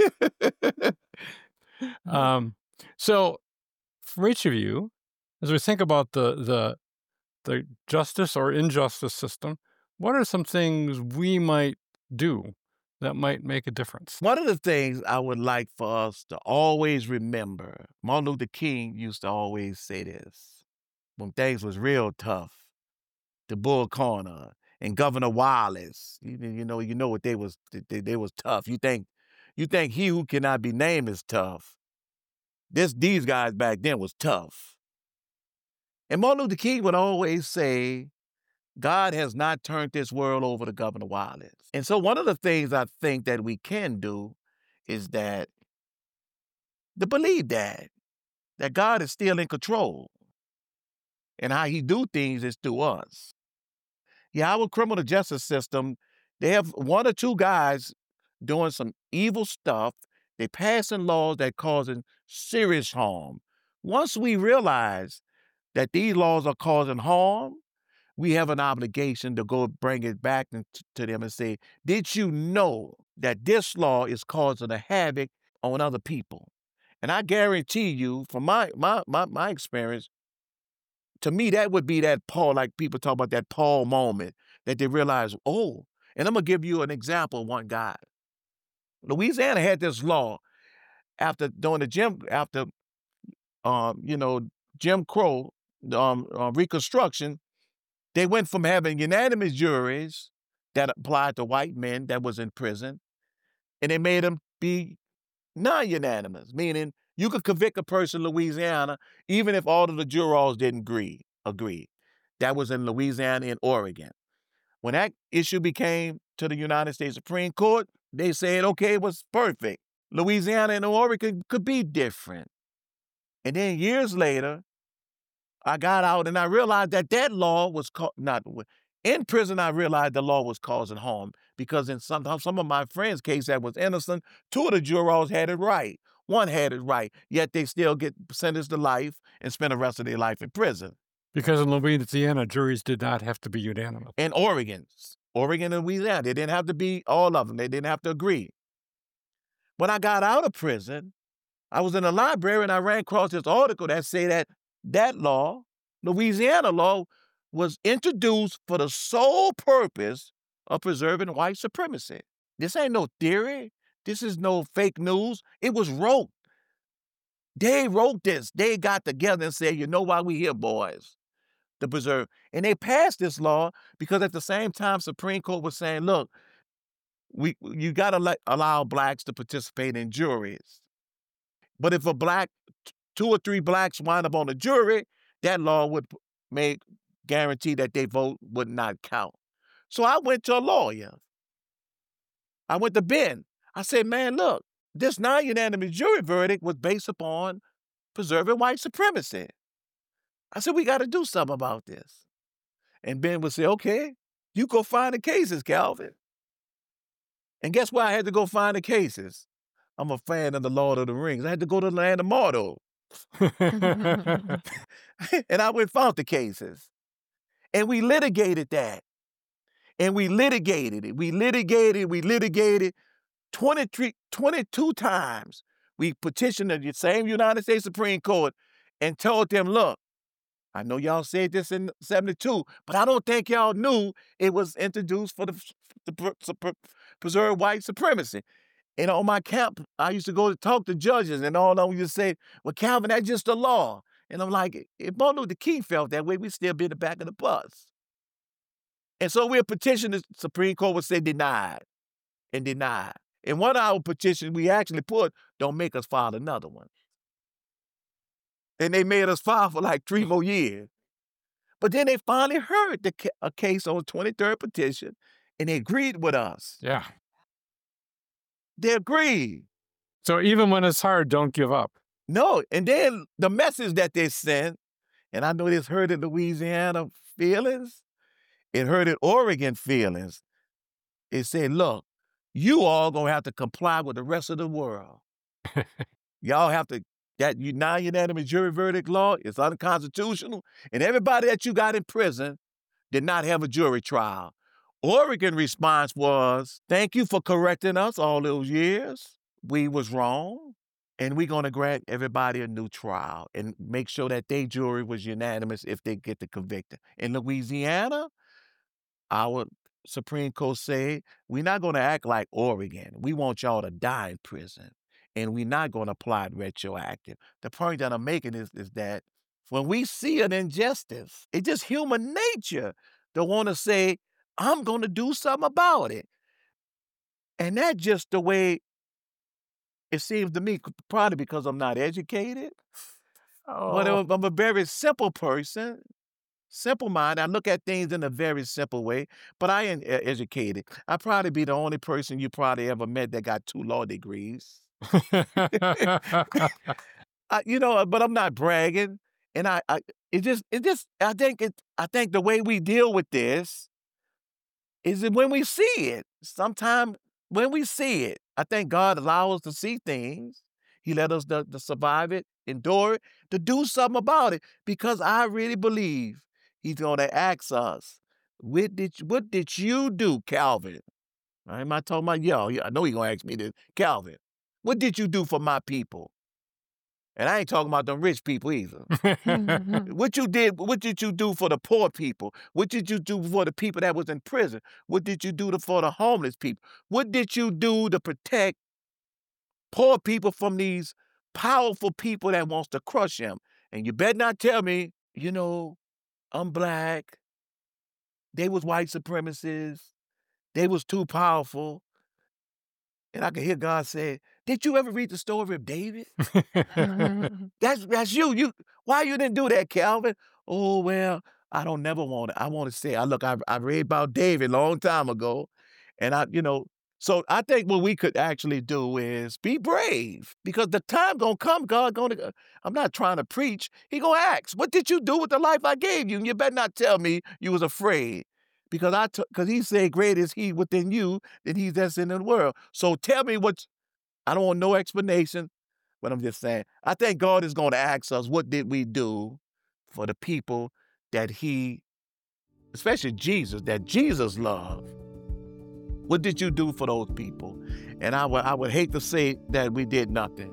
So, for each of you, as we think about the justice or injustice system, what are some things we might do that might make a difference? One of the things I would like for us to always remember, Martin Luther King used to always say this, when things was real tough, the Bull Corner and Governor Wallace, you know what they was tough. You think he who cannot be named is tough. These guys back then was tough. And Martin Luther King would always say, God has not turned this world over to Governor Wallace. And so one of the things I think that we can do is to believe that God is still in control. And how he do things is through us. Yeah, our criminal justice system, they have one or two guys doing some evil stuff. They passing laws that causing serious harm. Once we realize that these laws are causing harm, we have an obligation to go bring it back to them and say, did you know that this law is causing a havoc on other people? And I guarantee you, from my experience, to me, that would be that Paul, like people talk about that Paul moment, that they realize, oh, and I'm going to give you an example of one guy. Louisiana had this law after Jim Crow, Reconstruction. They went from having unanimous juries that applied to white men that was in prison, and they made them be non-unanimous, meaning you could convict a person in Louisiana even if all of the jurors didn't agree. That was in Louisiana and Oregon. When that issue became to the United States Supreme Court, they said, okay, it was perfect. Louisiana and Oregon could be different. And then years later, I got out and I realized that law was in prison. I realized the law was causing harm because in some of my friends' case that was innocent, two of the jurors had it right. One had it right, yet they still get sentenced to life and spend the rest of their life in prison. Because in Louisiana, juries did not have to be unanimous. In Oregon and Louisiana, they didn't have to be all of them. They didn't have to agree. When I got out of prison, I was in the library and I ran across this article that said that law, Louisiana law, was introduced for the sole purpose of preserving white supremacy. This ain't no theory. This is no fake news. It was wrote. They wrote this. They got together and said, you know why we here, boys? To preserve. And they passed this law because at the same time, Supreme Court was saying, look, you got to allow blacks to participate in juries. But if two or three blacks wind up on a jury, that law would guarantee that their vote would not count. So I went to a lawyer. I went to Ben. I said, man, look, this non-unanimous jury verdict was based upon preserving white supremacy. I said, we got to do something about this. And Ben would say, okay, you go find the cases, Calvin. And guess where I had to go find the cases? I'm a fan of the Lord of the Rings. I had to go to the land of Mordor. And I went and found the cases. And we litigated that. And we litigated it. We litigated 22 times. We petitioned the same United States Supreme Court and told them, look, I know y'all said this in 72, but I don't think y'all knew it was introduced for to preserve white supremacy. And on my camp, I used to go to talk to judges, and all of them used to say, well, Calvin, that's just the law. And I'm like, if Martin Luther King felt that way, we'd still be in the back of the bus. And so we'll petition the Supreme Court would say denied and denied. And one of our petitions we actually put, don't make us file another one. And they made us file for like 3 more years. But then they finally heard a case on the 23rd petition, and they agreed with us. Yeah. They agreed. So even when it's hard, don't give up. No, and then the message that they sent, and I know this hurted Louisiana feelings, it hurted Oregon feelings. It said, look, you all gonna have to comply with the rest of the world. Y'all have to, that non-unanimous jury verdict law is unconstitutional, and everybody that you got in prison did not have a jury trial. Oregon response was, thank you for correcting us all those years. We was wrong, and we're gonna grant everybody a new trial and make sure that their jury was unanimous if they get the conviction. In Louisiana, our Supreme Court said, we're not gonna act like Oregon. We want y'all to die in prison, and we're not gonna apply it retroactive. The point that I'm making is that when we see an injustice, it's just human nature to want to say, I'm going to do something about it. And that's just the way it seems to me, probably because I'm not educated. But I'm a very simple person, simple mind. I look at things in a very simple way, but I ain't educated. I'd probably be the only person you probably ever met that got 2 law degrees. But I'm not bragging. And I think the way we deal with this is that when we see it, sometimes when we see it, I think God allows us to see things. He let us to survive it, endure it, to do something about it, because I really believe he's going to ask us, what did you do, Calvin? I'm not talking about y'all. I know he's going to ask me this. Calvin, what did you do for my people? And I ain't talking about them rich people either. What did you do for the poor people? What did you do for the people that was in prison? What did you do for the homeless people? What did you do to protect poor people from these powerful people that wants to crush them? And you better not tell me, I'm black. They was white supremacists. They was too powerful. And I can hear God say, did you ever read the story of David? That's you. Why you didn't do that, Calvin? Oh, well, I don't never want it. I want to say, I read about David a long time ago. And so I think what we could actually do is be brave, because the time gonna come, I'm not trying to preach. He gonna ask, what did you do with the life I gave you? And you better not tell me you was afraid. Because he said, great is he within you than he that's in the world. So tell me I don't want no explanation, but I'm just saying, I think God is going to ask us, what did we do for the people that especially Jesus, that Jesus loved? What did you do for those people? And I would hate to say that we did nothing.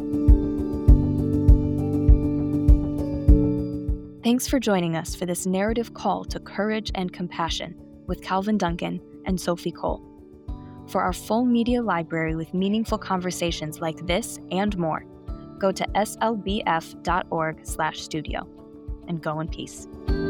Thanks for joining us for this narrative call to courage and compassion with Calvin Duncan and Sophie Cole. For our full media library with meaningful conversations like this and more, go to slbf.org/studio, and go in peace.